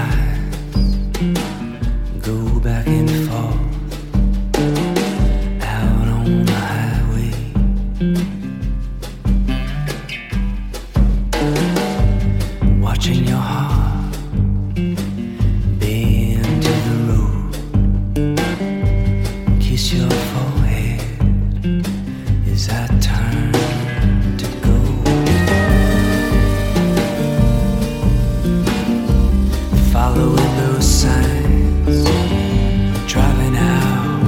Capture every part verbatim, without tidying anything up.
eyes go back and forth out on the highway. Watching your heart bend to the road, kiss your forehead as I turn to go. Following those signs, driving out,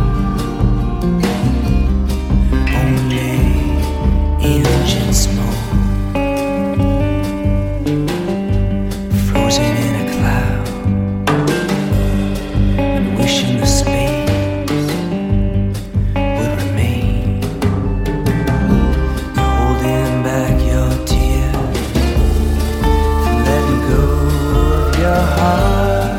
only engine smoke, frozen in a cloud, and wishing the space would remain, holding back your tears, letting go of your heart.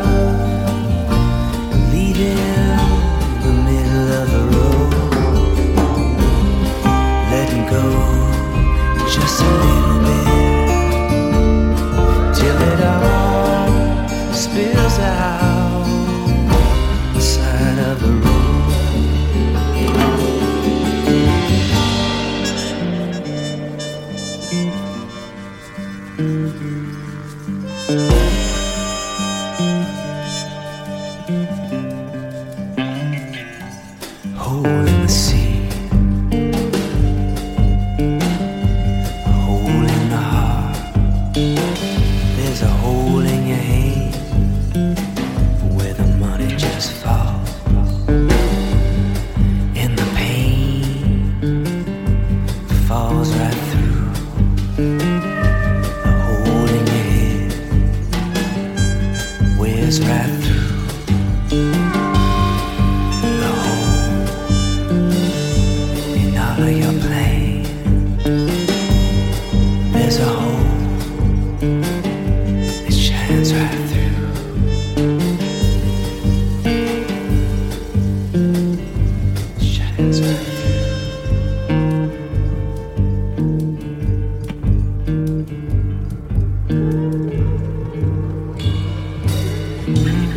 Just a little bit till it all spills out the side of the road. Hole in the sea, there's a hole in your hand where the money just falls, and the pain falls right through. The hole in your head wears right through. The hole in all of your plans, there's a hole shines right through. Shines right through. Mm-hmm.